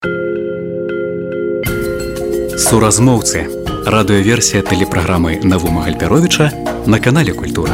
Суразмоўцы. Радыёверсія тэлепраграмы Навума Гальперовіча на канале Культура.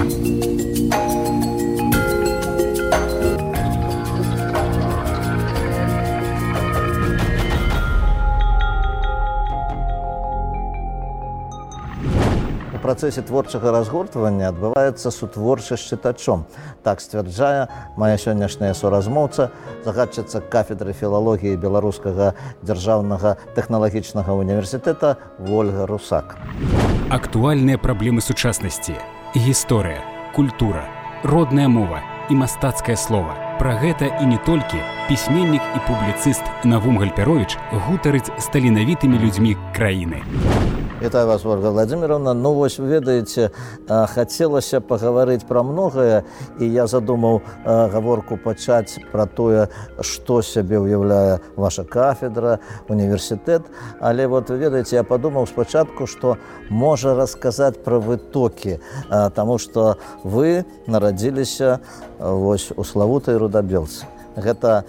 У працэсе творчага разгортвання адбываецца сутворчасць з чытачом. Так сцвярджае мая сённяшняя суразмоўца, загадчыца кафедры філалогіі Беларускага дзяржаўнага тэхналагічнага універсітэта Вольга Русак. Актуальныя праблемы сучаснасці, гісторыя, культура, родная мова і мастацкае слова. Пра гэта і не толькі пісьменнік і публіцыст Навум Гальперовіч гутарыць з таленавітымі людзьмі краіны. Вітаю вас, Ольга Владимировна. Ну, вось, вы ведаеце, хацелася пагаварыць пра многае, і я задумаў гаворку пачаць пра тое, што сябе ўяўляе ваша кафедра, універсітэт. Але вот, вы ведаеце, я падумаў спачатку, што можа расказаць пра вытокі, таму што вы нарадзіліся вось у славутай Рудабелцы. Гэта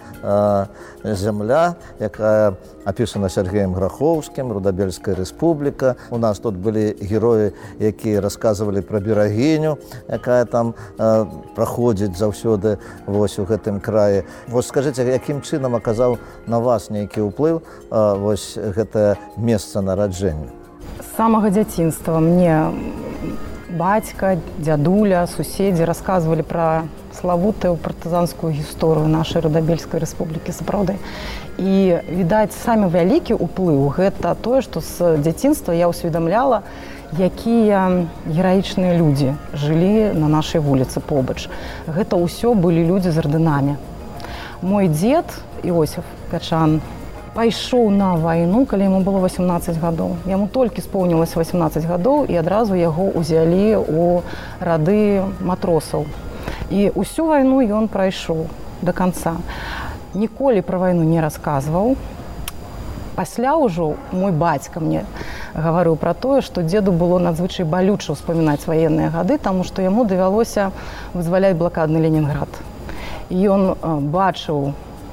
зямля, якая апісана Сергеем Грахоўскім, Рудабельская рэспубліка. У нас тут былі героі, якія расказвалі пра берагіню, якая там праходзіць заўсёды вось у гэтым краі. Вось скажыце, якім чынам аказаў на вас нейкі ўплыў вось гэтае месца нараджэння? З самага дзяцінства мне бацька, дзядуля, суседзі расказвалі пра славутую партызанскую гісторыю нашай Рудабельскай рэспублікі, сапраўды. І, відаць, самы вялікі ўплыў гэта тое, што з дзяцінства я ўсведамляла, якія гераічныя людзі жылі на нашай вуліцы побач. Гэта ўсё былі людзі з ардэнамі. Мой дзед, Іосиф Качан, пайшоў на вайну, калі яму было 18 гадоў. Яму толькі споўнілася 18 гадоў, і адразу яго ўзялі ў рады матросаў. І ўсю вайну ён прайшоў да канца. Ніколі пра вайну не расказваў. Пасля ўжо мой бацька мне гаварыў пра тое, што дзеду было надзвычай балюча ўспамінаць ваенныя гады, таму што яму давялося вызваляць блакадны Ленінград. І ён бачыў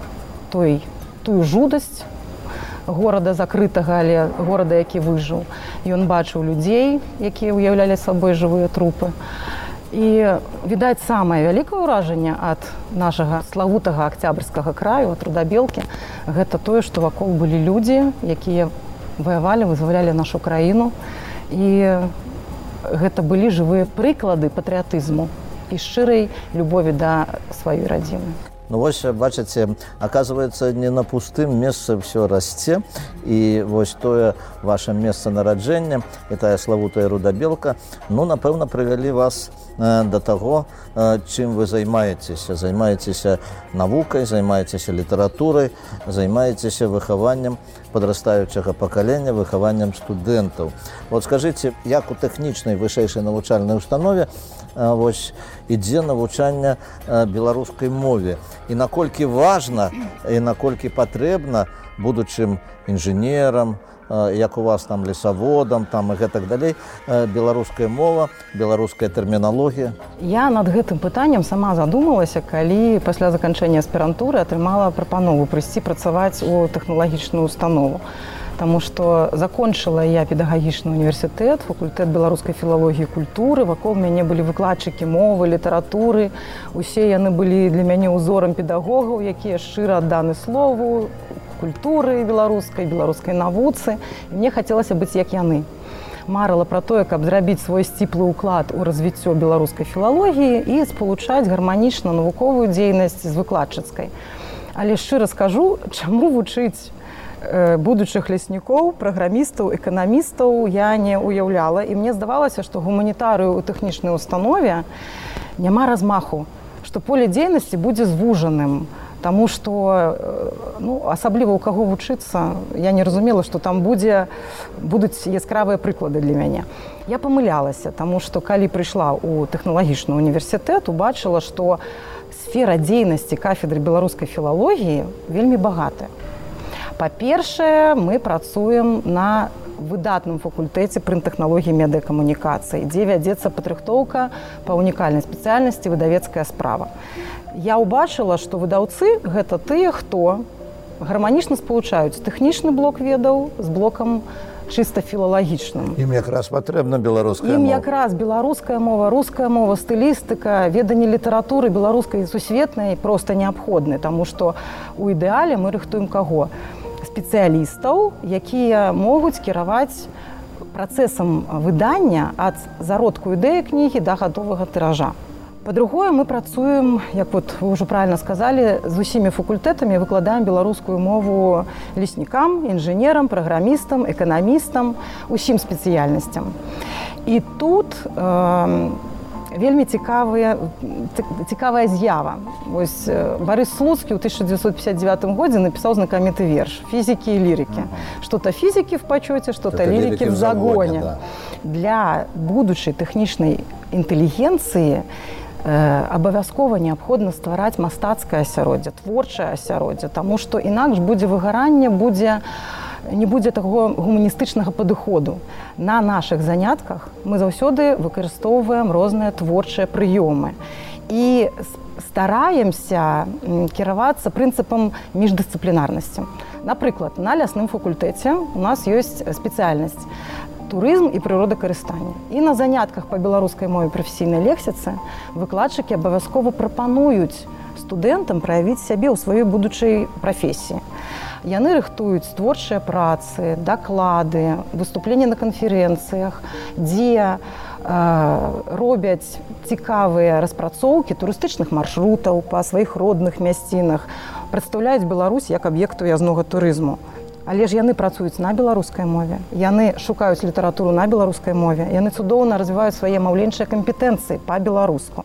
тую жудасць горада закрытага, але горада, які выжыў. Ён бачыў людзей, якія ўяўлялі сабой жывыя трупы. І, відаць, самае вялікае ўражанне ад нашага славутага акцябрскага краю, ад Рудабелкі, гэта тое, што вакол былі людзі, якія ваявалі, вызвалялі нашу краіну. І гэта былі жывыя прыклады патрыятызму і шчырай любові да сваёй радзімы. Ну вось, бачыце, аказваецца, не на пустым месцы ўсё расце, і вось тое ваше месца нараджэння, і тая славутая Рудабелка, ну, напэўна, прывялі вас да таго, чым вы займаецеся. Займаецеся навукай, займаецеся літаратурай, займаецеся выхаваннем падрастаючага пакалення, выхаваннем студэнтаў. Вот скажыце, як у тэхнічнай вышэйшай навучальнай установе вось ідзе навучанне беларускай мове, і наколькі важна і наколькі патрэбна будучым інжынерам, як у вас там лесаводам, там і гэтак далей, беларуская мова, беларуская тэрміналогія? Я над гэтым пытаннем сама задумалася, калі пасля заканчэння аспірантуры атрымала прапанову прыйсці працаваць у тэхналагічную установу. Таму што закончыла я педагагічны універсітэт, факультэт беларускай філалогіі і культуры. Вакол мяне былі выкладчыкі мовы, літаратуры. Усе яны былі для мяне ўзорам педагогаў, якія шчыра адданы слову, культуры беларускай навуцы. І мне хацелася быць як яны. Марыла пра тое, каб зрабіць свой сціплы ўклад у развіццё беларускай філалогіі і спалучаць гарманічна навуковую дзейнасць з выкладчыцкай. Але шчыра скажу, чаму вучыць будучых леснікоў, праграмістаў, эканамістаў я не ўяўляла. І мне здавалася, што гуманітарыю ў тэхнічнай установе няма размаху, што поле дзейнасці будзе звужаным. Таму што, асабліва ў каго вучыцца, я не разумела, што там будуць яскравыя прыклады для мяне. Я памылялася, таму што калі прыйшла ў тэхналагічны універсітэт, убачыла, што сфера дзейнасці кафедры беларускай філалогіі вельмі багатая. Па-першае, мы працуем на выдатным факультэце прынтэхналогіі медыакамунікацыі, дзе вядзецца падрыхтоўка па унікальнай спецыяльнасці выдавецкая справа. Я ўбачыла, што выдаўцы – гэта тыя, хто гарманічна спалучаюць тэхнічны блок ведаў з блокам чыста філалагічным. Ім якраз патрэбна беларуская мова. Ім якраз беларуская мова, руская мова, стылістыка, веданне літаратуры беларускай і сусветнай проста неабходны, таму што ў ідэале мы рыхтуем каго? Спецыялістаў, якія могуць кіраваць працэсам выдання ад зародку ідэі кнігі да гатовага тыража. Па-другое, мы працуем, як вот вы ўжо правильно сказалі, з усімі факультэтамі, выкладаем беларускую мову леснікам, інжынерам, праграмістам, эканамістам, усім спецыяльнасцям. І тут вельмі цікавая з'ява. Вось Барыс Слуцкі ў 1959 годзе напісаў знакаміты верш «Фізікі і лірыкі». Што-то фізікі в пачоце, што-то лірыкі в загоне. Да. Для будучай тэхнічнай інтэлігенцыі абавязкова неабходна ствараць мастацкае асяроддзе, творчае асяроддзе, таму што інакш будзе выгаранне, не будзе таго гуманістычнага падыходу. На нашых занятках мы заўсёды выкарыстоўваем розныя творчыя прыёмы і стараемся кіравацца прынцыпам міждысцыплінарнасці. Напрыклад, на лясным факультэце у нас ёсць спецыяльнасць турызм і прыродакарыстанне. І на занятках па беларускай мове прафесійнай лексіцы выкладчыкі абавязкова прапануюць студэнтам праявіць сябе ў сваёй будучай прафесіі. Яны рыхтуюць творчыя працы, даклады, выступленні на канферэнцыях, дзе робяць цікавыя распрацоўкі турыстычных маршрутаў па сваіх родных мясцінах, прадстаўляюць Беларусь як аб'ект уязнога турызму. Але ж яны працуюць на беларускай мове, яны шукаюць літаратуру на беларускай мове, яны цудоўна развіваюць свае маўленчыя кампетэнцыі па-беларуску.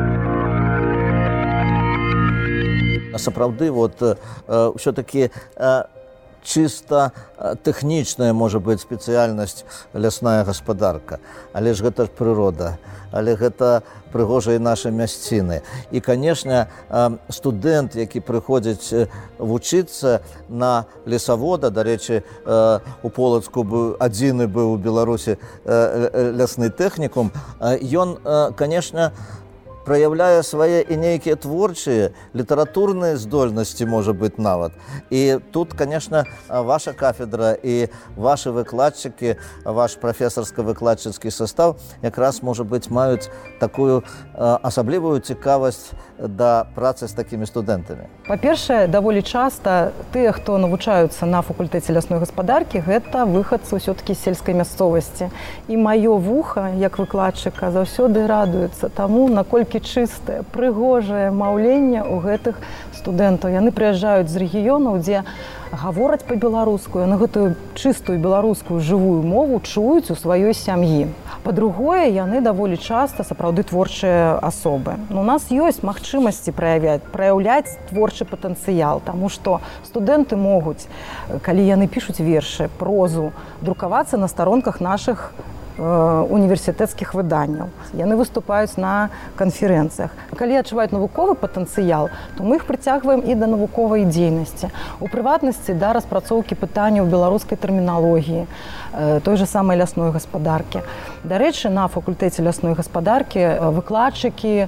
Сапраўды, ўсё-такі чыста тэхнічная можа быць спецыяльнасць лясная гаспадарка, але ж гэта ж прырода, але гэта прыгожыя нашы мясціны. І, канешне, студэнт, які прыходзіць вучыцца на лесавода, дарэчы, у Полацку адзіны быў у Беларусі лясны тэхнікум, ён, канешне, праяўляе свае і нейкія творчыя, літаратурныя здольнасці, можа быць, нават. І тут, канешне, ваша кафедра і вашы выкладчыкі, ваш прафесарска-выкладчыцкі састав якраз, можа быць, маюць такую асаблівую цікавасць да працы з такімі студэнтамі. Па-першае, даволі часта тыя, хто навучаюцца на факультэце лясной гаспадаркі, гэта выхадцы ўсё-такі з сельскай мясцовасці. І маё вуха, як выкладчыка, заўсёды радуецца таму, наколькі чыстае, прыгожае маўленне ў гэтых студэнтаў. Яны прыязджаюць з рэгіёнаў, дзе гавораць па-беларуску, яны гэтую чыстую беларускую жывую мову чуюць у сваёй сям'і. Па-другое, яны даволі часта сапраўды творчыя асобы. У нас ёсць магчымасці праяўляць творчы патэнцыял, таму што студэнты могуць, калі яны пішуць вершы, прозу, друкавацца на старонках нашых універсітэцкіх выданняў. Яны выступаюць на канферэнцыях. Калі адчуваюць навуковы патэнцыял, то мы іх прыцягваем і да навуковай дзейнасці. У прыватнасці да распрацоўкі пытанняў беларускай тэрміналогіі, той же самай лясной гаспадаркі. Дарэчы, на факультэце лясной гаспадаркі выкладчыкі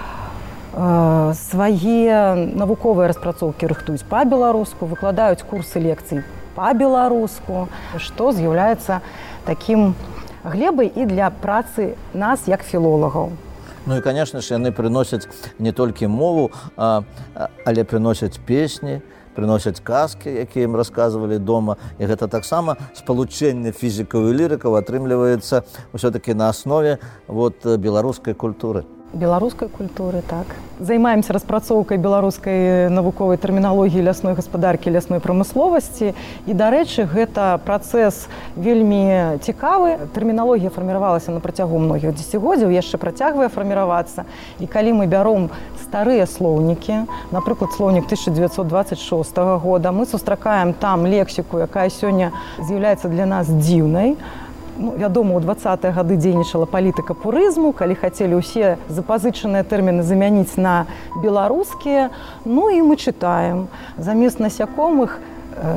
свае навуковыя распрацоўкі рыхтуюць па-беларуску, выкладаюць курсы лекцый па-беларуску, што з'яўляецца такім глебай і для працы нас як філолагаў. Ну і, канешне ж, яны прыносяць не толькі мову, але прыносяць песні, прыносяць казкі, якія ім расказвалі дома. І гэта таксама спалучэнне фізікаў і лірыкаў атрымліваецца ўсё-такі на аснове беларускай культуры. Беларускай культуры, так. Займаемся распрацоўкай беларускай навуковай тэрміналогіі лясной гаспадаркі, лясной прамысловасці. І, дарэчы, гэта працэс вельмі цікавы. Тэрміналогія фарміравалася на працягу многіх дзесяцігоддзяў, яшчэ працягвае фарміравацца. І калі мы бяром старыя слоўнікі, напрыклад, слоўнік 1926 года, мы сустракаем там лексіку, якая сёння з'яўляецца для нас дзіўнай. Вядома, у 20-е гады дзейнічала палітыка пурызму, калі хацелі ўсе запазычаныя тэрміны замяніць на беларускія. Ну і мы чытаем. Замест насякомых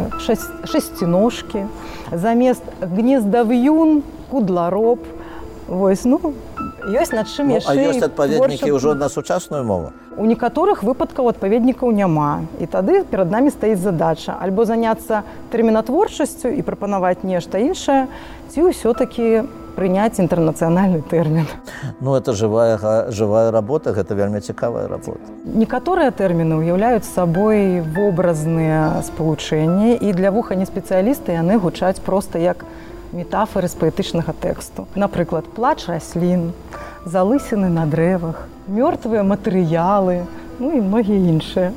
шасціножкі, замест гнездав'юн, кудлароб. Вось, ну, ёсць над чым яшчэ... А ёсць адпаведнікі ўжо на сучасную мову? У некаторых выпадкаў адпаведнікаў няма. І тады перад намі стаіць задача альбо заняцца тэрмінатворчасцю і прапанаваць нешта іншае, ці ўсё-такі прыняць інтэрнацыянальны тэрмін. Ну, это живая работа, гэта вельмі цікавая работа. Некаторыя тэрміны ўяўляюць сабой вобразныя спалучэнні, і для вуха неспецыяліста яны гучаць проста як метафоры з паэтычнага тэксту. Напрыклад, плач раслін, залысіны на дрэвах, мёртвыя матэрыялы, ну і многія іншыя.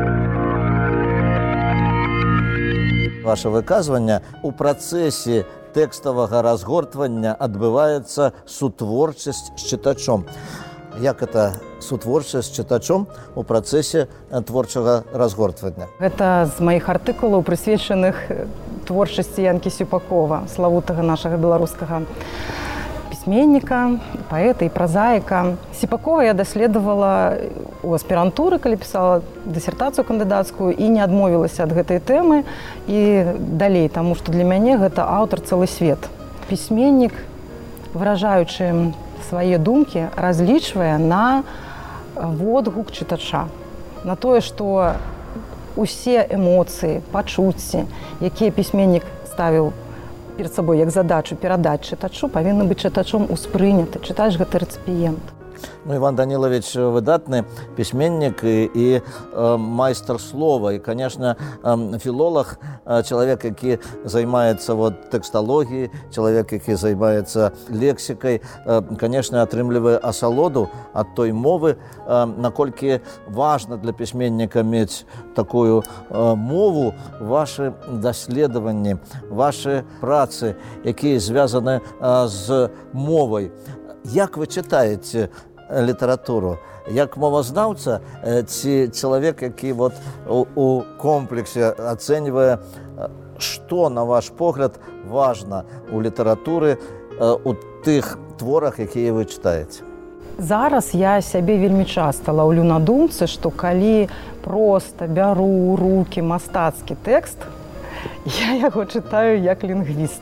Ваше выказванне у працэсе тэкставага разгортвання адбываецца сутворчасць з чытачом. Як это сутворчасць з чытачом у працэсе творчага разгортвання? Гэта з маіх артыкулаў, прысвечаных творчасці Янкі Сюпакова, славутага нашага беларускага пісьменніка, паэта і празаіка. Сіпакова я даследавала у аспірантуры, калі пісала дысертацыю кандыдацкую, і не адмовілася ад гэтай тэмы і далей, таму што для мяне гэта аўтар цэлы свет. Пісьменнік, выражаючы свае думкі, разлічвае на водгук чытача, на тое, што усе эмоцыі, пачуцці, якія пісьменнік ставіў перед сабой як задачу перадаць чытачу, павінны быць чытачом успрыняты. Чытач гэта рэцыпіент. Ну, Іван Данілович выдатны пісьменнік і майстар слова. І, конечно, філолог, чалавек, які займаецца тэксталогіяй, чалавек, які займаецца лексікай, конечно, атрымлівае асалоду ад той мовы, наколькі важна для пісьменніка мець такую мову. Вашы даследаванні, вашы працы, якія звязаны з мовай. Як вы чытаеце літаратуру? Як мовазнаўца ці чалавек, які у комплексе ацэньвае, што, на ваш погляд, важна у літаратуры, у тых творах, якія вы чытаеце? Зараз я сябе вельмі часта лаўлю на думцы, што калі проста бяру ў рукі мастацкі тэкст, я яго чытаю як лінгвіст.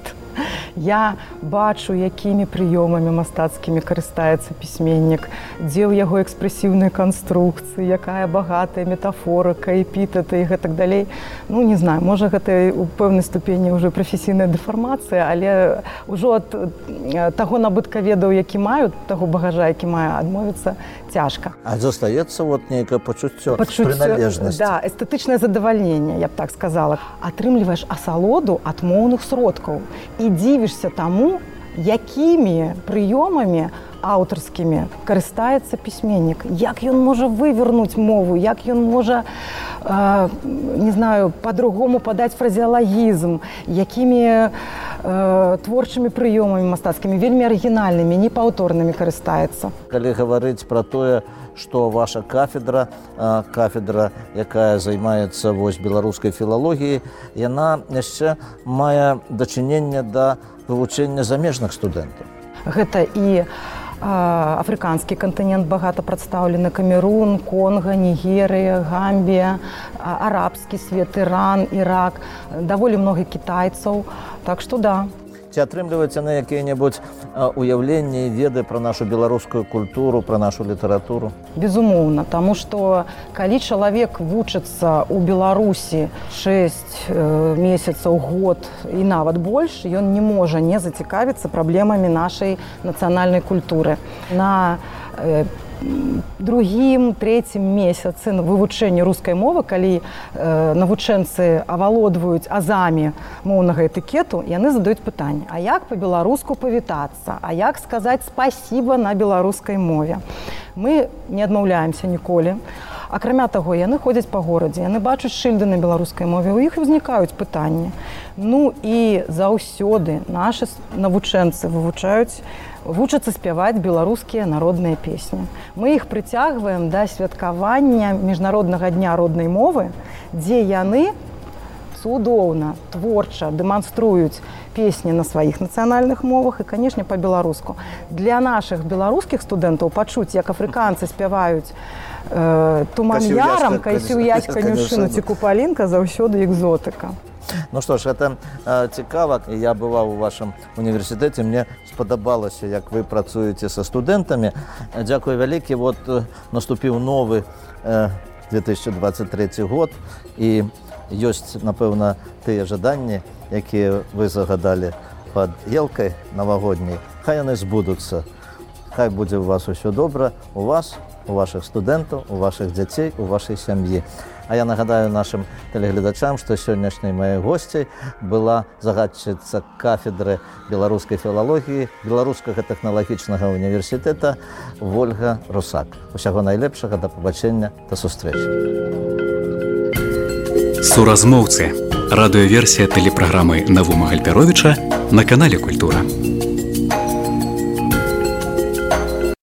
Я бачу, якімі прыёмамі мастацкімі карыстаецца пісьменнік, дзе ў яго экспрэсіўныя канструкцыі, якая багатая метафорыка, эпітэты і гэтак далей. Ну, не знаю, можа, гэта у пэўнай ступені ўжо прафесійная дэфармацыя, але ўжо ад таго набыткаведаў, які маю, таго багажа, які маю, адмовіцца цяжка. А застаецца нейкае пачуццё прыналежнасці? Да, эстэтычнае задавальненне, я б так сказала. Атрымліваеш асалоду ад моўных сродкаў і дзівішся таму, якімі прыёмамі аўтарскімі карыстаецца пісьменнік, як ён можа вывернуць мову, як ён можа, не знаю, па-другому падаць фразеалагізм, якімі творчымі прыёмамі мастацкімі, вельмі арыгінальнымі, непаўторнымі карыстаецца. Калі гаварыць пра тое, што ваша кафедра, якая займаецца беларускай філалогіяй, яна яшчэ мае дачыненне да вывучэння замежных студэнтаў. Гэта і афрыканскі кантынент багата прадстаўлены: Камерун, Конга, Нігерыя, Гамбія, арабскі свет, Іран, Ірак, даволі многа кітайцаў, так што да. Ці атрымліваеце на якія-небудзь уяўленні і веды пра нашу беларускую культуру, пра нашу літаратуру? Безумоўна, таму што калі чалавек вучыцца ў Беларусі 6 месяцаў, год і нават больш, ён не можа не зацікавіцца праблемамі нашай нацыянальнай культуры. На другім, трэцім месяцы вывучэння рускай мовы, калі навучэнцы авалодваюць азамі моўнага этыкету, яны задаюць пытанне: а як па-беларуску павітацца? А як сказаць спасіба на беларускай мове? Мы не адмаўляемся ніколі. Акрамя таго, яны ходзяць па горадзе, яны бачаць шыльды на беларускай мове, у іх узнікаюць пытанні. Ну і заўсёды нашы навучэнцы вучацца спяваць беларускія народныя песні. Мы іх прыцягваем да святкавання міжнароднага дня роднай мовы, дзе яны цудоўна, творча дэманструюць песні на сваіх нацыянальных мовах і, канешне, па-беларуску. Для нашых беларускіх студэнтаў пачуць, як афрыканцы спяваюць «Туман ярам, кайсюяць канюшыну ці купалінка» заўсёды экзотыка. Ну што ж, гэта цікава. Я бываў у вашым універсітэце, мне спадабалася, як вы працуеце са студэнтамі. Дзякуй вялікі. Вот наступіў новы 2023 год, і ёсць, напэўна, тыя жаданні, якія вы загадалі пад елкай навагодняй. Хай яны збудуцца. Хай будзе ў вас усё добра, у вас, у вашых студэнтаў, у вашых дзяцей, у вашай сям'і. А я нагадаю нашым тэлегледачам, што сённяшняй маёй госцяй была загадчыца кафедры беларускай філалогіі Беларускага тэхналагічнага універсітэта Вольга Русак. Усяго найлепшага, да пабачэння, да сустрэчы. Суразмоўцы. Радыёверсія тэлепраграмы Навума Гальперовіча на канале Культура.